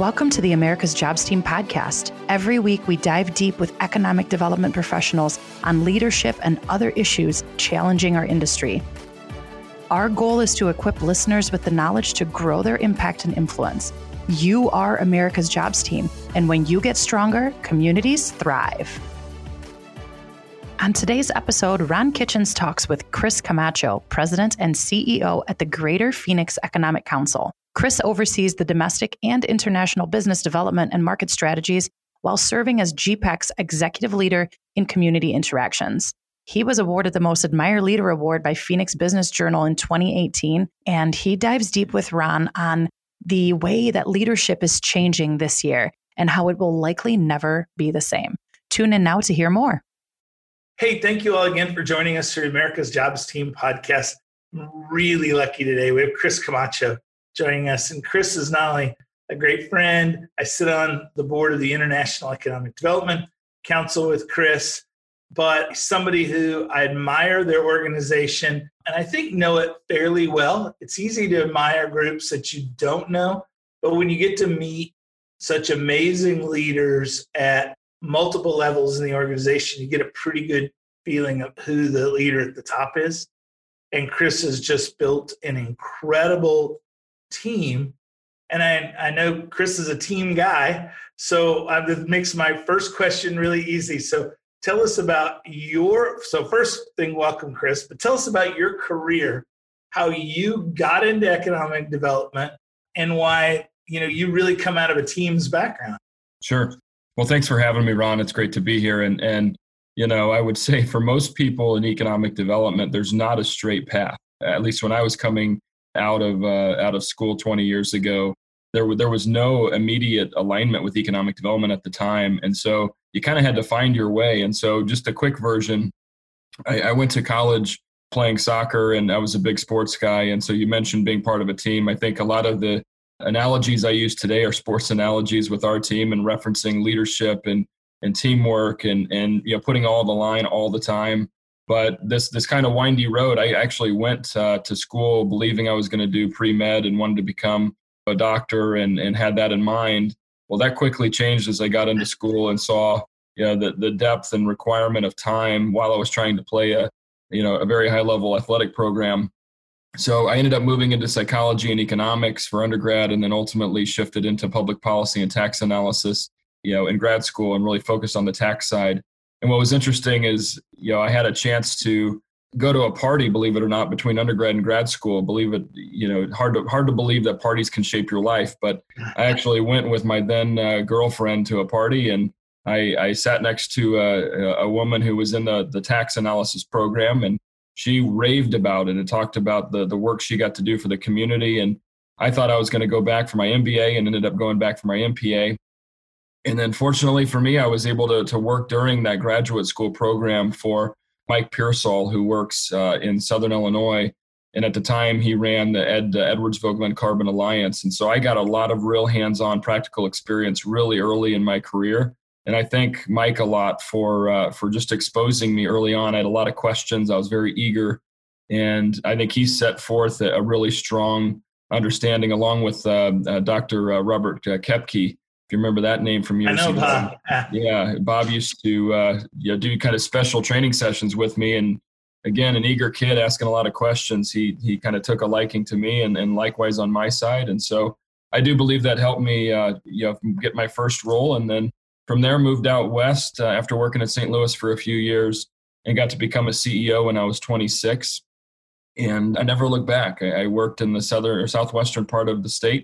Welcome to the America's Jobs Team podcast. Every week, we dive deep with economic development professionals on leadership and other issues challenging our industry. Our goal is to equip listeners with the knowledge to grow their impact and influence. You are America's Jobs Team, and when you get stronger, communities thrive. On today's episode, Ron Kitchens talks with Chris Camacho, President and CEO at the Greater Phoenix Economic Council. Chris oversees the domestic and international business development and market strategies while serving as GPEC's executive leader in community interactions. He was awarded the Most Admired Leader Award by Phoenix Business Journal in 2018, and he dives deep with Ron on the way that leadership is changing this year and how it will likely never be the same. Tune in now to hear more. Hey, thank you all again for joining us for America's Jobs Team podcast. I'm really lucky today. We have Chris Camacho joining us. And Chris is not only a great friend, I sit on the board of the International Economic Development Council with Chris, but somebody who I admire their organization and I think know it fairly well. It's easy to admire groups that you don't know, but when you get to meet such amazing leaders at multiple levels in the organization, you get a pretty good feeling of who the leader at the top is. And Chris has just built an incredible team. And I know Chris is a team guy, so that makes my first question really easy. So tell us about so first thing, welcome, Chris, but tell us about your career, how you got into economic development and why, you really come out of a team's background. Sure. Well, thanks for having me, Ron. It's great to be here. And I would say for most people in economic development, there's not a straight path. At least when I was coming out of school 20 years ago, there was no immediate alignment with economic development at the time. And so you kind of had to find your way. And so just a quick version, I went to college playing soccer and I was a big sports guy. And so you mentioned being part of a team. I think a lot of the analogies I use today are sports analogies with our team and referencing leadership and teamwork and putting all the line all the time. But this kind of windy road, I actually went to school believing I was going to do pre-med and wanted to become a doctor and had that in mind. Well, that quickly changed as I got into school and saw the depth and requirement of time while I was trying to play a very high level athletic program. So I ended up moving into psychology and economics for undergrad and then ultimately shifted into public policy and tax analysis in grad school and really focused on the tax side. And what was interesting is, I had a chance to go to a party, believe it or not, between undergrad and grad school. Believe it, hard to believe that parties can shape your life. But I actually went with my then girlfriend to a party, and I sat next to a woman who was in the tax analysis program, and she raved about it and talked about the work she got to do for the community. And I thought I was going to go back for my MBA and ended up going back for my MPA. And then fortunately for me, I was able to work during that graduate school program for Mike Pearsall, who works in Southern Illinois. And at the time, he ran the Edwardsville Glen Carbon Alliance. And so I got a lot of real hands-on practical experience really early in my career. And I thank Mike a lot for just exposing me early on. I had a lot of questions. I was very eager. And I think he set forth a really strong understanding along with Dr. Robert Kepke. If you remember that name from years ago. I know Bob. Yeah, Bob used to do kind of special training sessions with me. And again, an eager kid asking a lot of questions. He kind of took a liking to me and likewise on my side. And so I do believe that helped me get my first role. And then from there moved out west after working at St. Louis for a few years and got to become a CEO when I was 26. And I never looked back. I worked in the southwestern part of the state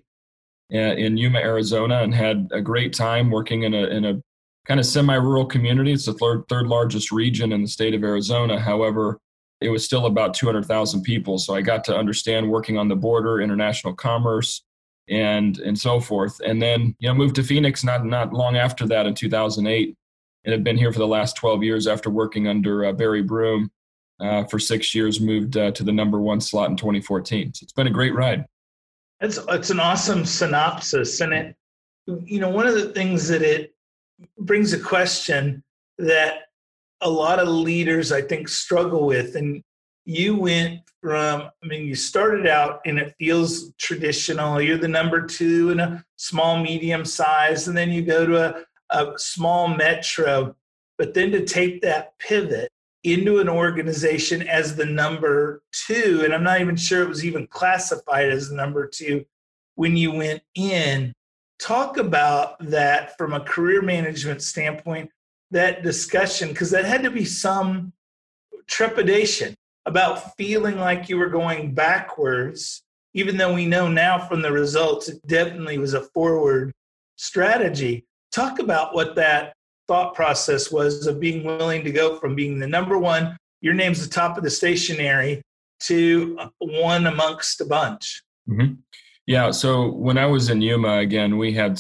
in Yuma, Arizona, and had a great time working in a kind of semi-rural community. It's the third largest region in the state of Arizona. However, it was still about 200,000 people. So I got to understand working on the border, international commerce, and so forth. And then, moved to Phoenix not long after that in 2008, and have been here for the last 12 years after working under Barry Broom for 6 years, moved to the number one slot in 2014. So it's been a great ride. It's an awesome synopsis. And one of the things that it brings a question that a lot of leaders, I think, struggle with. And you went from, you started out and it feels traditional. You're the number 2 in a small, medium size, and then you go to a small metro. But then to take that pivot into an organization as the number 2, and I'm not even sure it was even classified as the number 2 when you went in. Talk about that from a career management standpoint, that discussion, because that had to be some trepidation about feeling like you were going backwards, even though we know now from the results it definitely was a forward strategy. Talk about what that thought process was of being willing to go from being the number 1, your name's the top of the stationery, to one amongst a bunch. Mm-hmm. Yeah, so when I was in Yuma, again, we had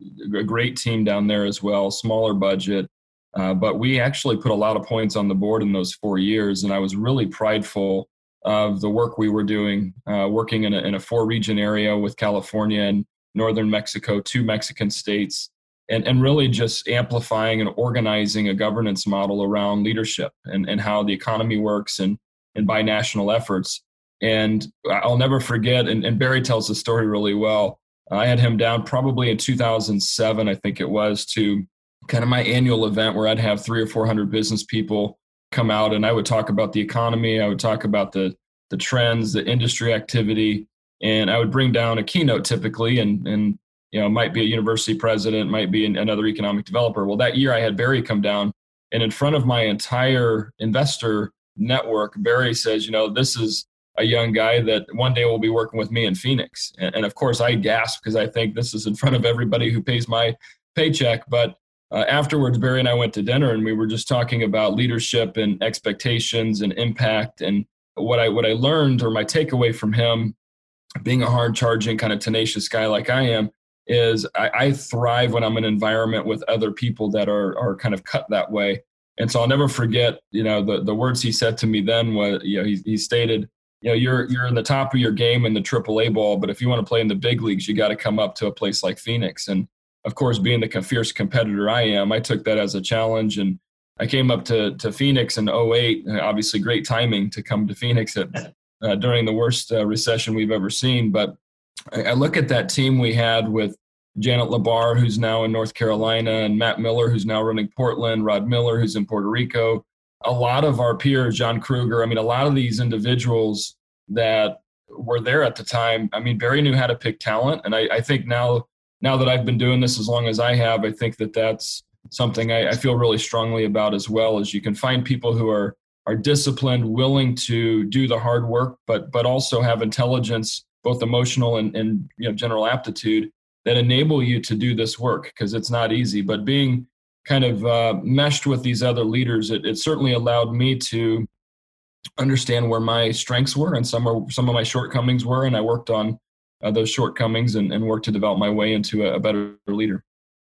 a great team down there as well, smaller budget, but we actually put a lot of points on the board in those 4 years, and I was really prideful of the work we were doing, working in a 4-region area with California and northern Mexico, 2 Mexican states, and really just amplifying and organizing a governance model around leadership and how the economy works and binational efforts. And I'll never forget, and Barry tells the story really well, I had him down probably in 2007, I think it was, to kind of my annual event where I'd have 300 or 400 business people come out, and I would talk about the economy, I would talk about the trends, the industry activity, and I would bring down a keynote typically, and it might be a university president, might be another economic developer. Well, that year I had Barry come down, and in front of my entire investor network, Barry says, this is a young guy that one day will be working with me in Phoenix. And of course, I gasped because I think this is in front of everybody who pays my paycheck. But afterwards, Barry and I went to dinner, and we were just talking about leadership and expectations and impact. And what I learned, or my takeaway from him, being a hard-charging, kind of tenacious guy like I am, is I thrive when I'm in an environment with other people that are kind of cut that way. And so I'll never forget, the words he said to me then was, he stated, you're in the top of your game in the AAA ball, but if you want to play in the big leagues, you got to come up to a place like Phoenix. And of course, being the fierce competitor I am, I took that as a challenge, and I came up to Phoenix in 2008. Obviously, great timing to come to Phoenix during the worst recession we've ever seen. But I look at that team we had with Janet Labar, who's now in North Carolina, and Matt Miller, who's now running Portland, Rod Miller, who's in Puerto Rico. A lot of our peers, John Kruger, a lot of these individuals that were there at the time, Barry knew how to pick talent. And I think now that I've been doing this as long as I have, I think that's something I feel really strongly about as well, is you can find people who are disciplined, willing to do the hard work, but also have intelligence, both emotional and general aptitude, that enable you to do this work, because it's not easy. But being kind of meshed with these other leaders, it certainly allowed me to understand where my strengths were and some of my shortcomings were, and I worked on those shortcomings and worked to develop my way into a better leader.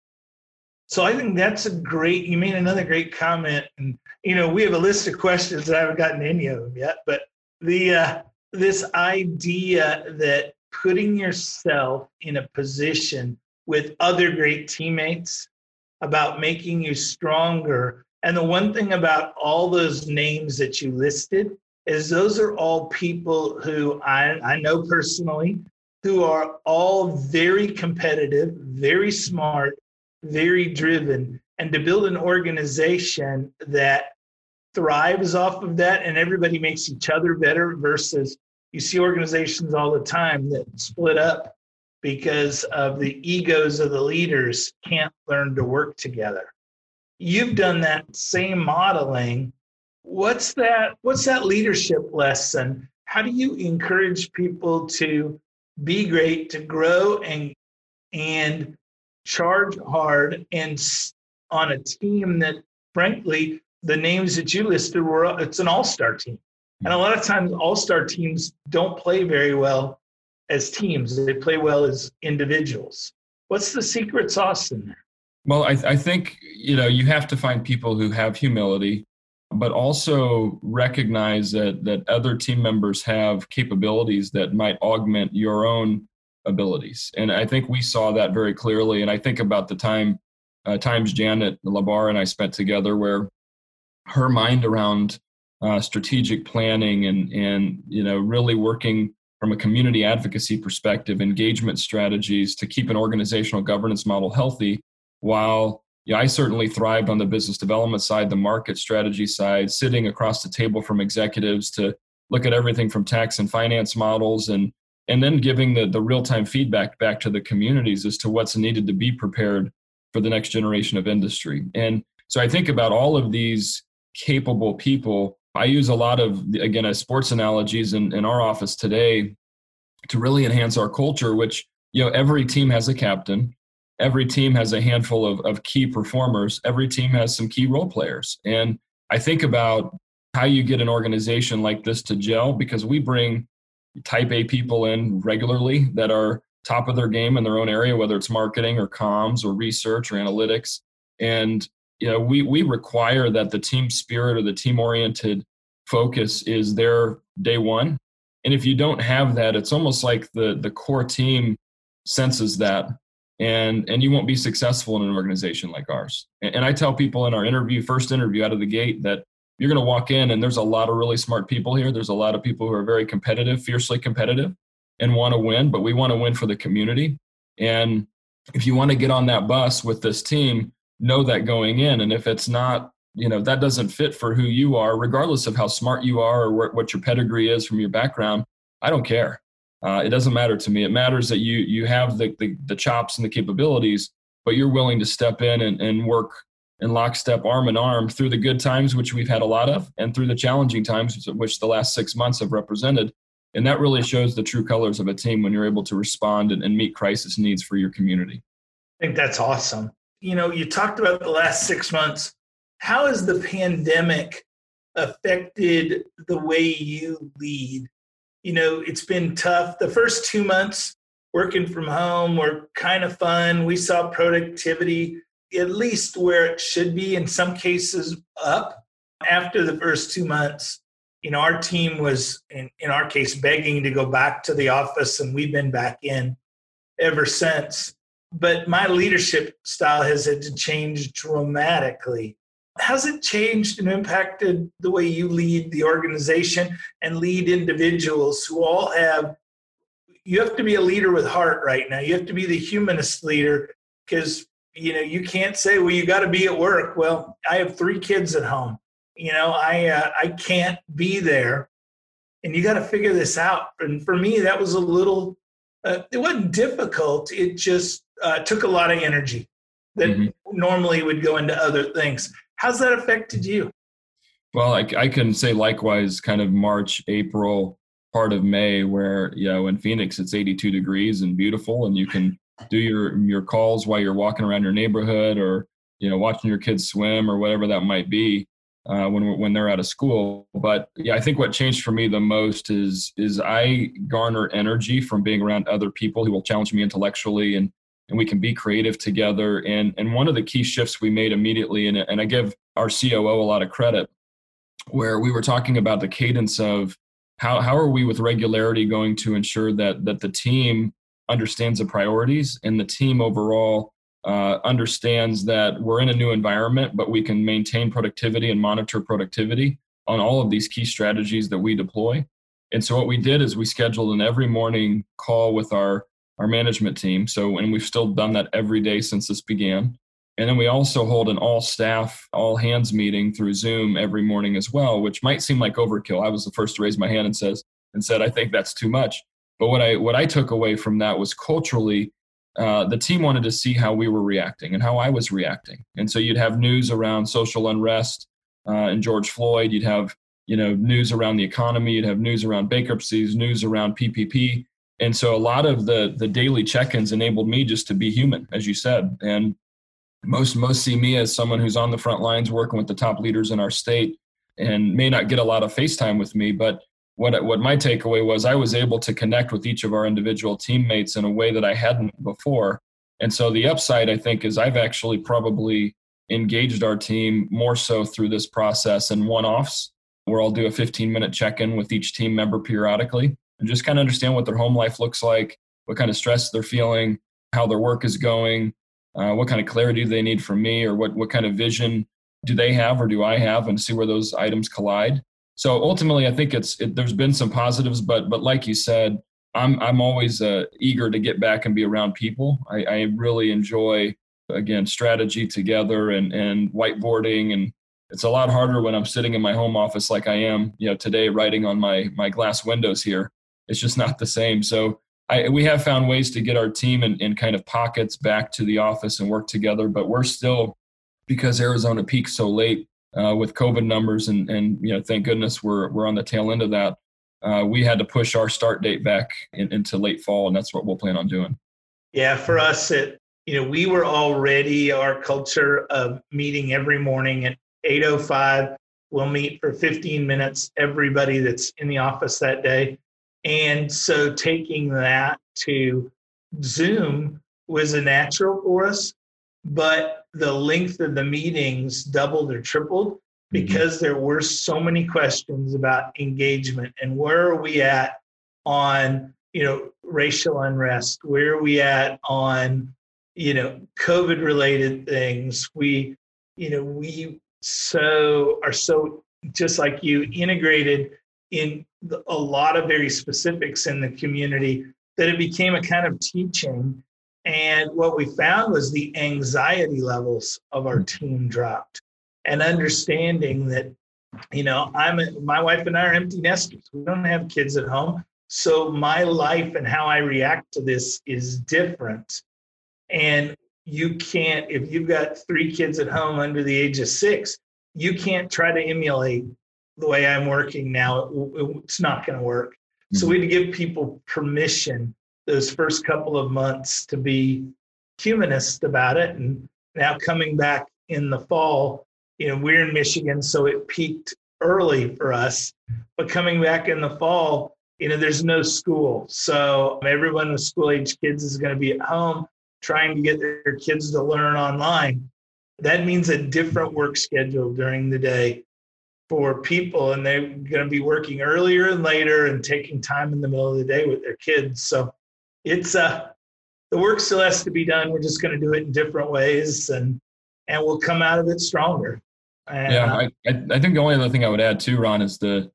So I think that's you made another great comment, and we have a list of questions that I haven't gotten to any of them yet, but this idea that putting yourself in a position with other great teammates about making you stronger. And the one thing about all those names that you listed is those are all people who I know personally, who are all very competitive, very smart, very driven. And to build an organization that thrives off of that and everybody makes each other better, versus you see organizations all the time that split up because of the egos of the leaders can't learn to work together. You've done that same modeling. What's that leadership lesson? How do you encourage people to be great, to grow and charge hard, and on a team that, frankly, the names that you listed it's an all-star team. And a lot of times all-star teams don't play very well as teams. They play well as individuals. What's the secret sauce in there? Well, I think, you have to find people who have humility, but also recognize that other team members have capabilities that might augment your own abilities. And I think we saw that very clearly. And I think about the times Janet Labar and I spent together, where her mind around strategic planning, and really working from a community advocacy perspective, engagement strategies to keep an organizational governance model healthy. While I certainly thrived on the business development side, the market strategy side, sitting across the table from executives to look at everything from tax and finance models, and then giving the real-time feedback back to the communities as to what's needed to be prepared for the next generation of industry. And so I think about all of these capable people. I use a lot of, again, as sports analogies in our office today to really enhance our culture, which, every team has a captain. Every team has a handful of key performers. Every team has some key role players. And I think about how you get an organization like this to gel, because we bring type A people in regularly that are top of their game in their own area, whether it's marketing or comms or research or analytics. And we require that the team spirit or the team-oriented focus is there day one. And if you don't have that, it's almost like the core team senses that, and you won't be successful in an organization like ours. And I tell people in our first interview out of the gate, that you're going to walk in and there's a lot of really smart people here. There's a lot of people who are very competitive, fiercely competitive, and want to win, but we want to win for the community. And if you want to get on that bus with this team, know that going in. And if it's not, that doesn't fit for who you are, regardless of how smart you are or what your pedigree is from your background, I don't care. It doesn't matter to me. It matters that you have the chops and the capabilities, but you're willing to step in and work in lockstep, arm in arm, through the good times, which we've had a lot of, and through the challenging times, which the last 6 months have represented. And that really shows the true colors of a team when you're able to respond and meet crisis needs for your community. I think that's awesome. You talked about the last 6 months. How has the pandemic affected the way you lead? It's been tough. The first 2 months working from home were kind of fun. We saw productivity at least where it should be, in some cases up. After the first 2 months, our team was, in our case, begging to go back to the office, and we've been back in ever since. But my leadership style has had to change dramatically. How's it changed and impacted the way you lead the organization and lead individuals who all you have to be a leader with heart right now. You have to be the humanist leader, because, you can't say, well, you got to be at work. Well, I have 3 kids at home. I can't be there, and you got to figure this out. And for me, that was a little, it wasn't difficult. It just took a lot of energy that normally would go into other things. How's that affected you? Well, I can say likewise, kind of March, April, part of May, where, in Phoenix, it's 82 degrees and beautiful, and you can do your calls while you're walking around your neighborhood, or, watching your kids swim or whatever that might be when they're out of school. But I think what changed for me the most is I garner energy from being around other people who will challenge me intellectually, and we can be creative together. And one of the key shifts we made immediately, and I give our COO a lot of credit, where we were talking about the cadence of how are we with regularity going to ensure that the team understands the priorities, and the team overall understands that we're in a new environment, but we can maintain productivity and monitor productivity on all of these key strategies that we deploy. And so what we did is we scheduled an every morning call with our management team. And we've still done that every day since this began. And then we also hold an all staff, all hands meeting through Zoom every morning as well, which might seem like overkill. I was the first to raise my hand and said, I think that's too much. But what I took away from that was culturally, the team wanted to see how we were reacting and how I was reacting. And so you'd have news around social unrest and George Floyd. You'd have news around the economy. You'd have news around bankruptcies, news around PPP. And so a lot of the daily check-ins enabled me just to be human, as you said. And most see me as someone who's on the front lines working with the top leaders in our state, and may not get a lot of face time with me. But what my takeaway was, I was able to connect with each of our individual teammates in a way that I hadn't before. And so the upside, I think, is I've actually probably engaged our team more so through this process in one-offs, where I'll do a 15-minute check-in with each team member periodically and just kind of understand what their home life looks like, what kind of stress they're feeling, how their work is going, what kind of clarity do they need from me, or what kind of vision do they have or do I have, and see where those items collide. So ultimately, I think there's been some positives, but like you said, I'm always eager to get back and be around people. I really enjoy, again, strategy together and whiteboarding, and it's a lot harder when I'm sitting in my home office like I am, today, writing on my glass windows here. It's just not the same. So we have found ways to get our team in kind of pockets back to the office and work together, but we're still, because Arizona peaked so late with COVID numbers, and thank goodness we're on the tail end of that. We had to push our start date back into late fall, and that's what we'll plan on doing. Yeah, for us, we were already, our culture of meeting every morning at 8:05. We'll meet for 15 minutes, everybody that's in the office that day. And so taking that to Zoom was a natural for us, but the length of the meetings doubled or tripled because there were so many questions about engagement and where are we at on, racial unrest? Where are we at on, COVID related things? We are so just like you, integrated in a lot of very specifics in the community that it became a kind of teaching. And what we found was the anxiety levels of our team dropped, and understanding that, my wife and I are empty nesters. We don't have kids at home. So my life and how I react to this is different. And you can't, if you've got 3 kids at home under the age of 6, you can't try to emulate the way I'm working now. It's not going to work. Mm-hmm. So we had to give people permission those first couple of months to be humanist about it. And now coming back in the fall, we're in Michigan, so it peaked early for us. But coming back in the fall, there's no school. So everyone with school-age kids is going to be at home trying to get their kids to learn online. That means a different work schedule during the day for people, and they're going to be working earlier and later and taking time in the middle of the day with their kids. So it's the work still has to be done. We're just going to do it in different ways, and we'll come out of it stronger. And, I think the only other thing I would add too, Ron, is the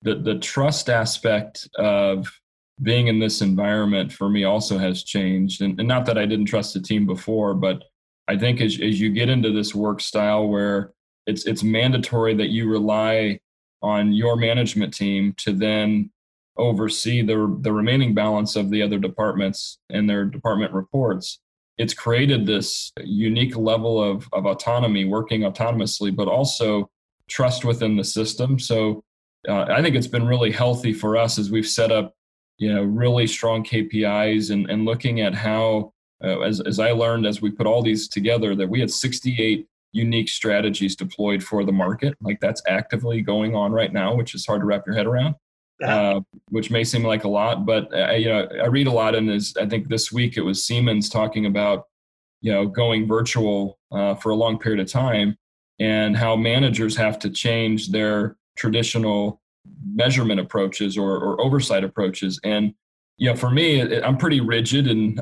trust aspect of being in this environment for me also has changed. And not that I didn't trust the team before, but I think as you get into this work style where it's mandatory that you rely on your management team to then oversee the remaining balance of the other departments and their department reports, it's created this unique level of autonomy, working autonomously, but also trust within the system. So I think it's been really healthy for us as we've set up, really strong KPIs and looking at how, as I learned as we put all these together, that we had 68 unique strategies deployed for the market. Like that's actively going on right now, which is hard to wrap your head around, which may seem like a lot, but I read a lot, and I think this week it was Siemens talking about, going virtual for a long period of time, and how managers have to change their traditional measurement approaches or oversight approaches. And for me, I'm pretty rigid, and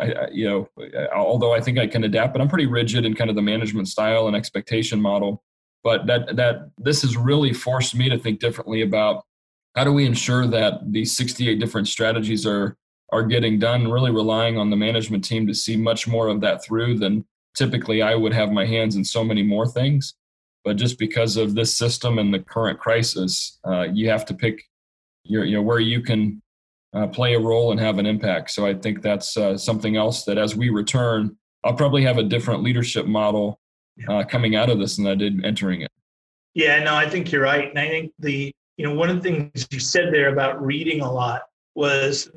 although I think I can adapt, but I'm pretty rigid in kind of the management style and expectation model. But that this has really forced me to think differently about how do we ensure that these 68 different strategies are getting done, really relying on the management team to see much more of that through than typically I would have my hands in so many more things. But just because of this system and the current crisis, you have to pick where you can play a role and have an impact. So I think that's something else that as we return, I'll probably have a different leadership model coming out of this than I did entering it. Yeah, no, I think you're right. And I think one of the things you said there about reading a lot was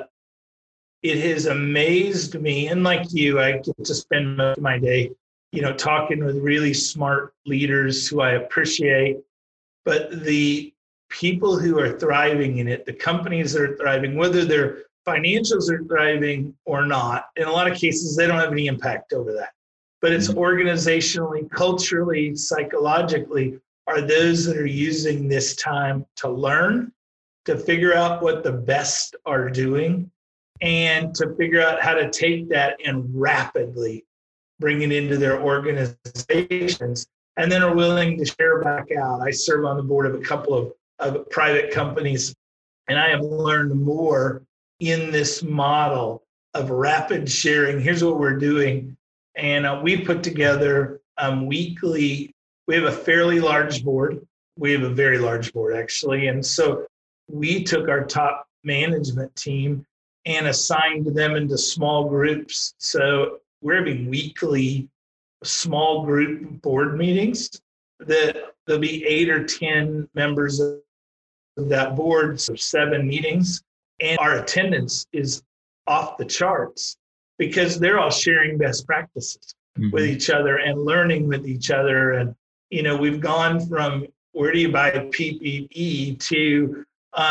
it has amazed me. And like you, I get to spend most of my day, talking with really smart leaders who I appreciate, but the people who are thriving in it, the companies that are thriving, whether their financials are thriving or not, in a lot of cases, they don't have any impact over that. But it's organizationally, culturally, psychologically, are those that are using this time to learn, to figure out what the best are doing, and to figure out how to take that and rapidly bring it into their organizations, and then are willing to share back out. I serve on the board of a couple of of private companies. And I have learned more in this model of rapid sharing. Here's what we're doing. And we put together weekly, we have a fairly large board. We have a very large board, actually. And so we took our top management team and assigned them into small groups. So we're having weekly small group board meetings that there'll be 8 or 10 members of that board, so 7 meetings. And our attendance is off the charts because they're all sharing best practices with each other and learning with each other. And, we've gone from where do you buy PPE to,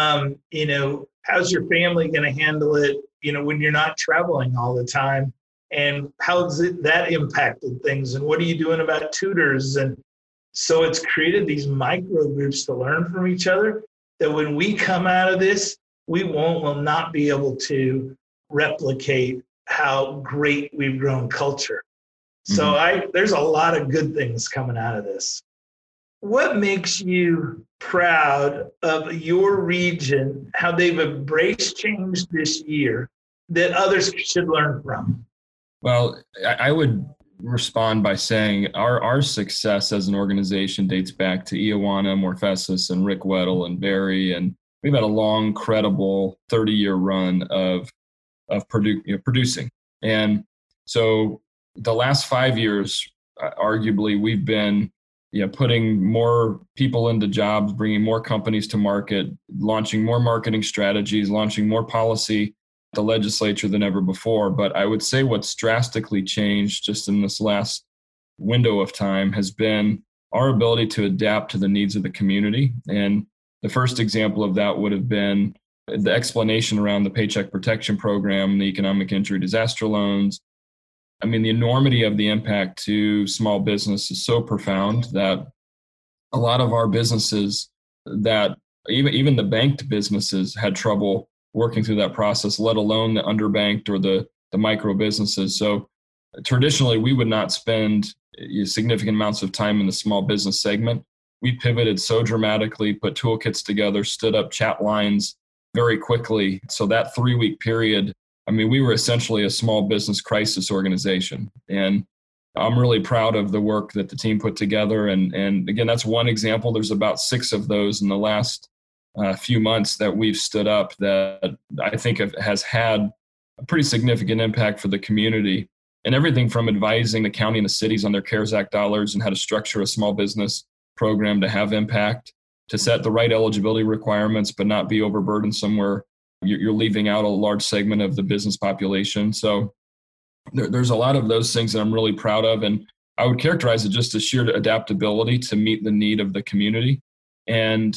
how's your family going to handle it, when you're not traveling all the time? And how's that impacted things? And what are you doing about tutors? And so it's created these micro groups to learn from each other that when we come out of this, we will not be able to replicate how great we've grown culture. So there's a lot of good things coming out of this. What makes you proud of your region, how they've embraced change this year that others should learn from? Well, I would respond by saying our success as an organization dates back to Ioana Morfesis and Rick Weddle and Barry, and we've had a long, credible 30-year run of producing. And so the last 5 years, arguably, we've been putting more people into jobs, bringing more companies to market, launching more marketing strategies, launching more policy at the legislature than ever before. But I would say what's drastically changed just in this last window of time has been our ability to adapt to the needs of the community. And the first example of that would have been the explanation around the Paycheck Protection Program, the economic injury disaster loans. I mean, the enormity of the impact to small business is so profound that a lot of our businesses that even the banked businesses had trouble working through that process, let alone the underbanked or the micro businesses. So traditionally, we would not spend significant amounts of time in the small business segment. We pivoted so dramatically, put toolkits together, stood up chat lines very quickly. So that 3-week period, I mean, we were essentially a small business crisis organization. And I'm really proud of the work that the team put together. And again, that's one example. There's about 6 of those in the last few months that we've stood up that I think has had a pretty significant impact for the community. And everything from advising the county and the cities on their CARES Act dollars and how to structure a small business program to have impact, to set the right eligibility requirements, but not be overburdened somewhere. You're leaving out a large segment of the business population. So there's a lot of those things that I'm really proud of. And I would characterize it just as sheer adaptability to meet the need of the community. And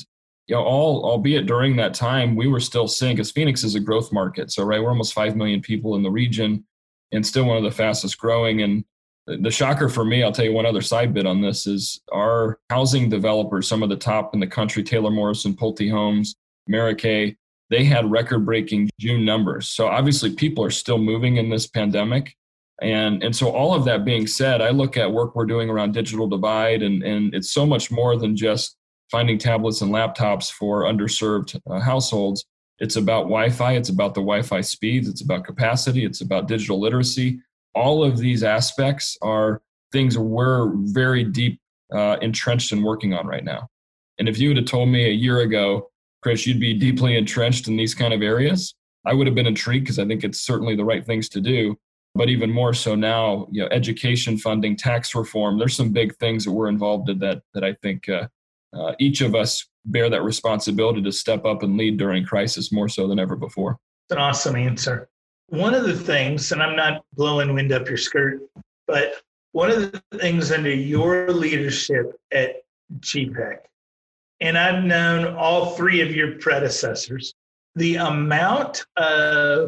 albeit during that time, we were still seeing, because Phoenix is a growth market. So we're almost 5 million people in the region and still one of the fastest growing. And the shocker for me, I'll tell you one other side bit on this, is our housing developers, some of the top in the country, Taylor Morrison, Pulte Homes, Marikay, they had record-breaking June numbers. So obviously people are still moving in this pandemic. And so all of that being said, I look at work we're doing around digital divide, and it's so much more than just finding tablets and laptops for underserved households. It's about Wi-Fi. It's about the Wi-Fi speeds. It's about capacity. It's about digital literacy. All of these aspects are things we're very deep entrenched in working on right now. And if you would have told me a year ago, Chris, you'd be deeply entrenched in these kind of areas, I would have been intrigued, because I think it's certainly the right things to do. But even more so now, education funding, tax reform, there's some big things that we're involved in that I think each of us bear that responsibility to step up and lead during crisis more so than ever before. It's an awesome answer. One of the things, and I'm not blowing wind up your skirt, but one of the things under your leadership at GPEC, and I've known all 3 of your predecessors, the amount of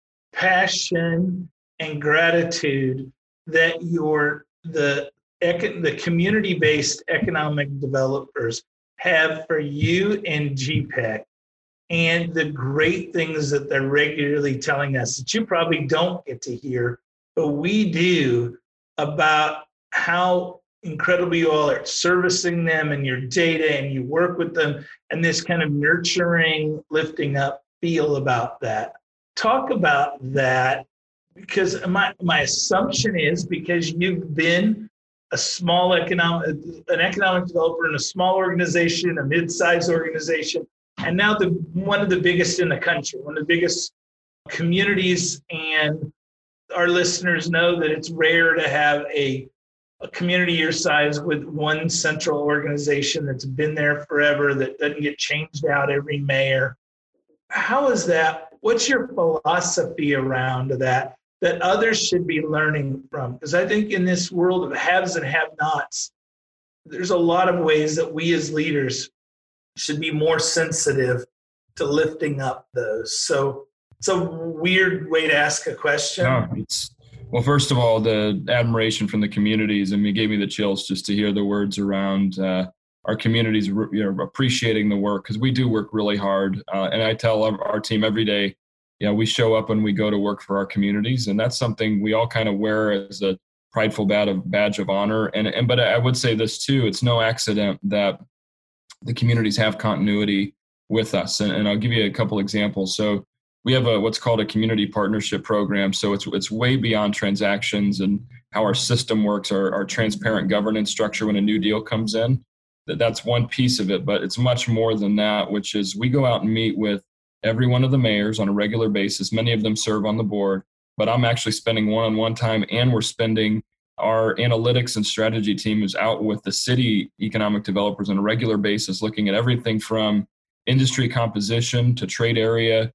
passion and gratitude that the community-based economic developers have for you and GPEC, and the great things that they're regularly telling us that you probably don't get to hear, but we do, about how incredible you all are at servicing them and your data, and you work with them, and this kind of nurturing, lifting up feel about that. Talk about that, because my assumption is because you've been an economic developer in a small organization, a mid-sized organization, and now one of the biggest in the country, one of the biggest communities. And our listeners know that it's rare to have a community your size with one central organization that's been there forever, that doesn't get changed out every mayor. How is that? What's your philosophy around that others should be learning from? Because I think in this world of haves and have-nots, there's a lot of ways that we as leaders should be more sensitive to lifting up those. So it's a weird way to ask a question. No, well, first of all, the admiration from the communities, I mean, it gave me the chills just to hear the words around our communities, appreciating the work, because we do work really hard. And I tell our team every day, we show up and we go to work for our communities, and that's something we all kind of wear as a prideful badge of honor. But I would say this too: it's no accident that the communities have continuity with us. And I'll give you a couple examples. So we have what's called a community partnership program. So it's way beyond transactions and how our system works, our transparent governance structure when a new deal comes in. That's one piece of it, but it's much more than that, which is we go out and meet with every one of the mayors on a regular basis. Many of them serve on the board, but I'm actually spending one-on-one time, and we're spending our analytics and strategy team is out with the city economic developers on a regular basis, looking at everything from industry composition to trade area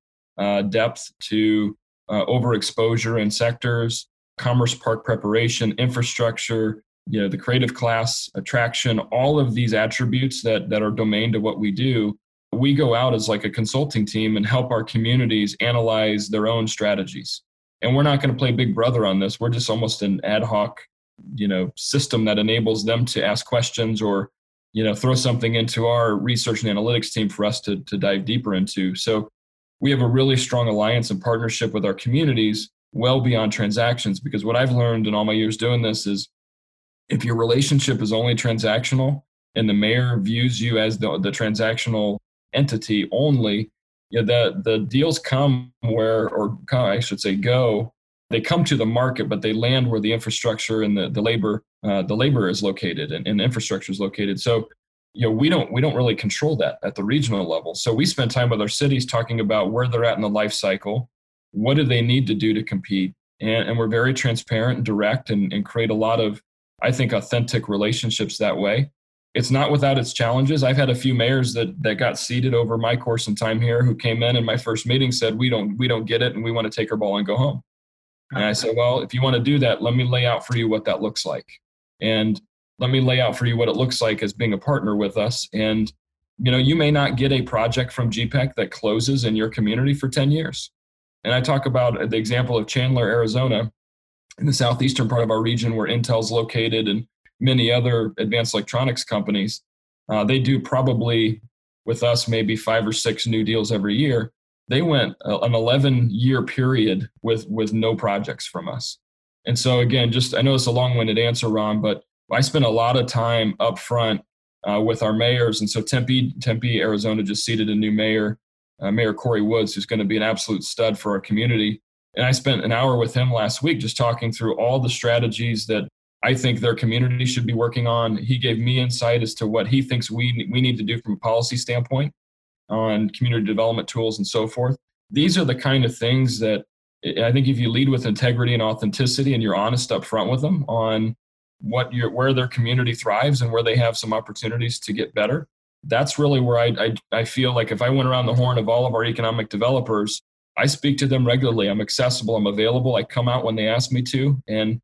depth to overexposure in sectors, commerce park preparation, infrastructure, the creative class attraction, all of these attributes that are domain to what we do. We go out as like a consulting team and help our communities analyze their own strategies. And we're not going to play big brother on this. We're just almost an ad hoc, system that enables them to ask questions or, throw something into our research and analytics team for us to dive deeper into. So we have a really strong alliance and partnership with our communities well beyond transactions, because what I've learned in all my years doing this is if your relationship is only transactional and the mayor views you as the transactional entity only, the deals come they come to the market, but they land where the infrastructure and the labor is located and infrastructure is located. So, we don't really control that at the regional level. So we spend time with our cities talking about where they're at in the life cycle, what do they need to do to compete, and we're very transparent and direct and create a lot of, I think, authentic relationships that way. It's not without its challenges. I've had a few mayors that got seated over my course and time here who came in my first meeting said, we don't get it and we want to take our ball and go home. And I said, well, if you want to do that, let me lay out for you what that looks like. And let me lay out for you what it looks like as being a partner with us. And, you may not get a project from GPEC that closes in your community for 10 years. And I talk about the example of Chandler, Arizona, in the southeastern part of our region where Intel's located and many other advanced electronics companies. They do probably with us maybe 5 or 6 new deals every year. They went an 11-year period with no projects from us. And so again, I know it's a long-winded answer, Ron, but I spent a lot of time up front with our mayors. And so Tempe, Arizona just seated a new mayor, Mayor Corey Woods, who's going to be an absolute stud for our community. And I spent an hour with him last week just talking through all the strategies that I think their community should be working on. He gave me insight as to what he thinks we need to do from a policy standpoint on community development tools and so forth. These are the kind of things that I think if you lead with integrity and authenticity and you're honest up front with them on where their community thrives and where they have some opportunities to get better, that's really where I feel like if I went around the horn of all of our economic developers, I speak to them regularly. I'm accessible. I'm available. I come out when they ask me to. And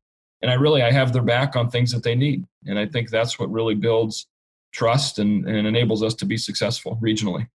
I have their back on things that they need. And I think that's what really builds trust and enables us to be successful regionally.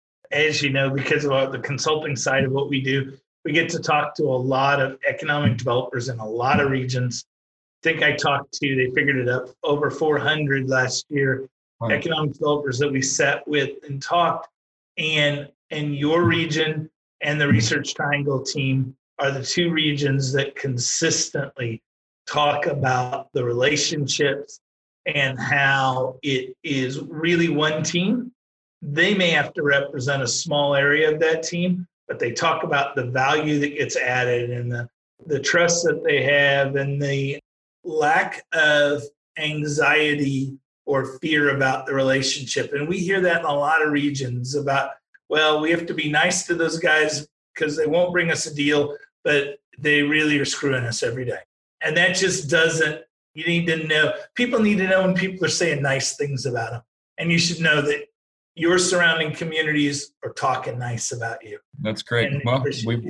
As you know, because of the consulting side of what we do, we get to talk to a lot of economic developers in a lot of regions. I think I talked to, they figured it up, over 400 last year, wow. Economic developers that we sat with and talked. And your region and the Research Triangle team are the 2 regions that consistently talk about the relationships and how it is really one team. They may have to represent a small area of that team, but they talk about the value that gets added and the trust that they have and the lack of anxiety or fear about the relationship. And we hear that in a lot of regions about, well, we have to be nice to those guys because they won't bring us a deal, but they really are screwing us every day. And that just doesn't, you need to know, people need to know when people are saying nice things about them. And you should know that your surrounding communities are talking nice about you. That's great. Well,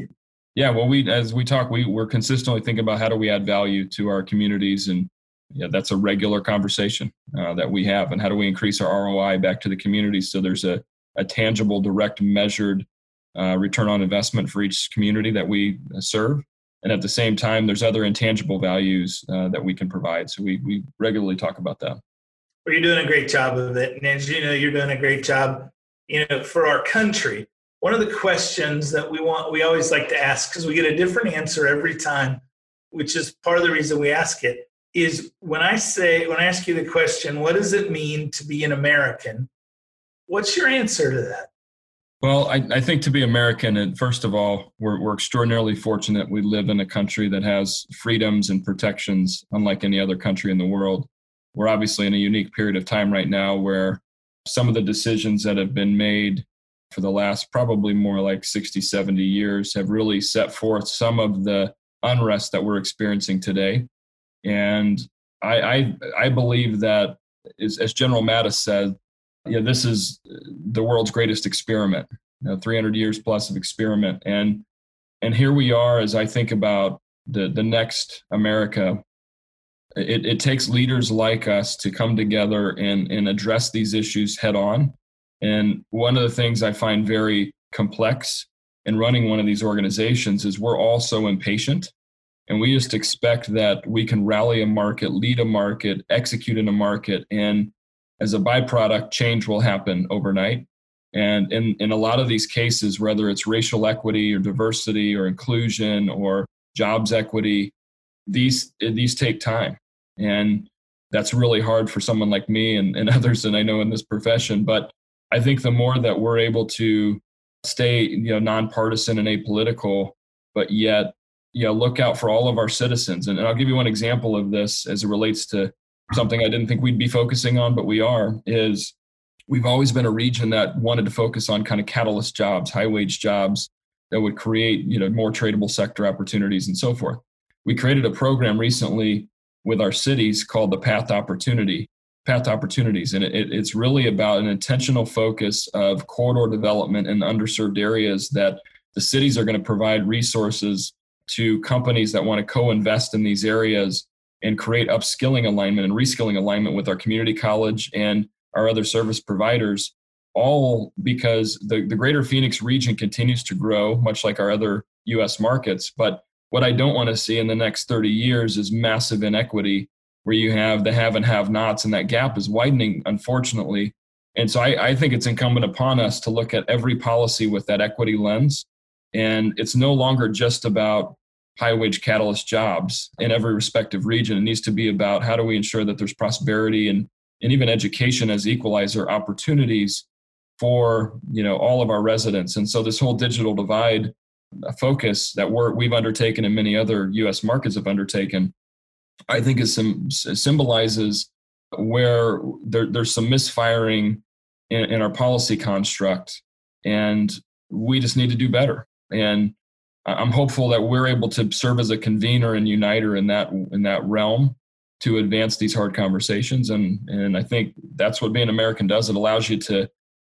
as we talk, we're consistently thinking about how do we add value to our communities, and that's a regular conversation that we have. And how do we increase our ROI back to the community so there's a tangible, direct, measured return on investment for each community that we serve. And at the same time, there's other intangible values that we can provide. So we regularly talk about that. Well, you're doing a great job of it. And as you know, you're doing a great job, for our country. One of the questions that we always like to ask, because we get a different answer every time, which is part of the reason we ask it, is when I ask you the question, what does it mean to be an American? What's your answer to that? Well, I think to be American, and first of all, we're extraordinarily fortunate. We live in a country that has freedoms and protections unlike any other country in the world. We're obviously in a unique period of time right now where some of the decisions that have been made for the last probably more like 60, 70 years have really set forth some of the unrest that we're experiencing today. And I believe that, as General Mattis said, this is the world's greatest experiment, 300 years plus of experiment. And here we are, as I think about the next America, it takes leaders like us to come together and address these issues head on. And one of the things I find very complex in running one of these organizations is we're all so impatient. And we just expect that we can rally a market, lead a market, execute in a market, and as a byproduct, change will happen overnight. And in a lot of these cases, whether it's racial equity or diversity or inclusion or jobs equity, these take time. And that's really hard for someone like me and others that I know in this profession. But I think the more that we're able to stay, nonpartisan and apolitical, but yet, look out for all of our citizens. And I'll give you one example of this as it relates to something I didn't think we'd be focusing on, but we are, is we've always been a region that wanted to focus on kind of catalyst jobs, high wage jobs that would create, more tradable sector opportunities and so forth. We created a program recently with our cities called the Path Opportunities. And it's really about an intentional focus of corridor development in underserved areas that the cities are going to provide resources to companies that want to co-invest in these areas and create upskilling alignment and reskilling alignment with our community college and our other service providers, all because the greater Phoenix region continues to grow, much like our other U.S. markets. But what I don't want to see in the next 30 years is massive inequity where you have the have and have-nots, and that gap is widening, unfortunately. And so I think it's incumbent upon us to look at every policy with that equity lens. And it's no longer just about high-wage catalyst jobs in every respective region. It needs to be about how do we ensure that there's prosperity and even education as equalizer opportunities for all of our residents. And so this whole digital divide focus that we've undertaken and many other U.S. markets have undertaken, I think symbolizes where there's some misfiring in our policy construct, and we just need to do better. And I'm hopeful that we're able to serve as a convener and uniter in that realm to advance these hard conversations. And I think that's what being American does. It allows you to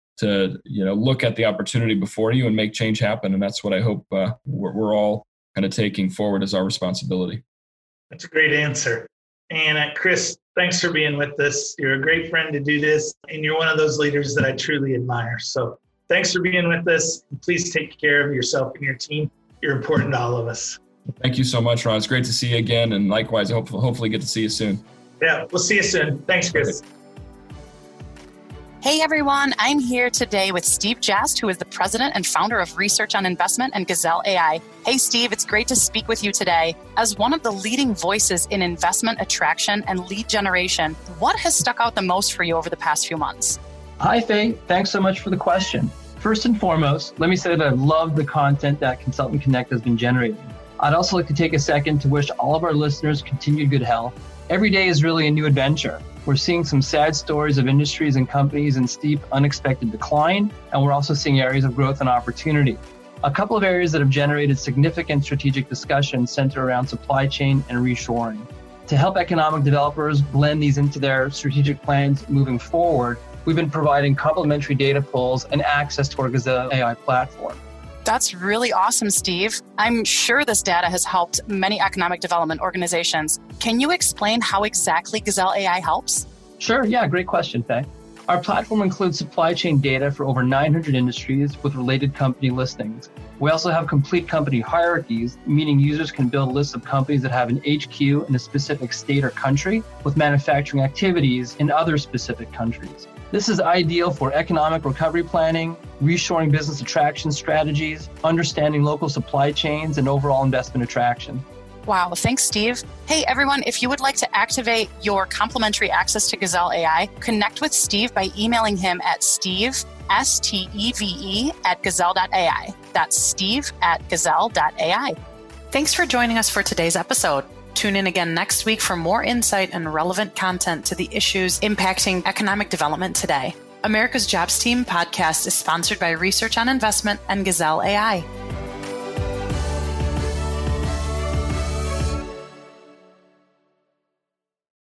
look at the opportunity before you and make change happen. And that's what I hope we're all kind of taking forward as our responsibility. That's a great answer. And Chris, thanks for being with us. You're a great friend to do this, and you're one of those leaders that I truly admire. So thanks for being with us. Please take care of yourself and your team. You're important to all of us. Thank you so much, Ron. It's great to see you again. And likewise, hopefully get to see you soon. Yeah, we'll see you soon. Thanks, Chris. Hey everyone, I'm here today with Steve Jast, who is the president and founder of Research on Investment and Gazelle AI. Hey Steve, it's great to speak with you today. As one of the leading voices in investment attraction and lead generation, what has stuck out the most for you over the past few months? Hi Faye, thanks so much for the question. First and foremost, let me say that I love the content that Consultant Connect has been generating. I'd also like to take a second to wish all of our listeners continued good health. Every day is really a new adventure. We're seeing some sad stories of industries and companies in steep, unexpected decline, and we're also seeing areas of growth and opportunity. A couple of areas that have generated significant strategic discussion center around supply chain and reshoring. To help economic developers blend these into their strategic plans moving forward, we've been providing complementary data pools and access to our Gazelle AI platform. That's really awesome, Steve. I'm sure this data has helped many economic development organizations. Can you explain how exactly Gazelle AI helps? Sure, yeah, great question, Faye. Our platform includes supply chain data for over 900 industries with related company listings. We also have complete company hierarchies, meaning users can build lists of companies that have an HQ in a specific state or country with manufacturing activities in other specific countries. This is ideal for economic recovery planning, reshoring business attraction strategies, understanding local supply chains, and overall investment attraction. Wow, thanks, Steve. Hey, everyone, if you would like to activate your complimentary access to Gazelle AI, connect with Steve by emailing him at steve, S-T-E-V-E, @gazelle.ai. That's steve@gazelle.ai. Thanks for joining us for today's episode. Tune in again next week for more insight and relevant content to the issues impacting economic development today. America's Jobs Team podcast is sponsored by Research on Investment and Gazelle AI.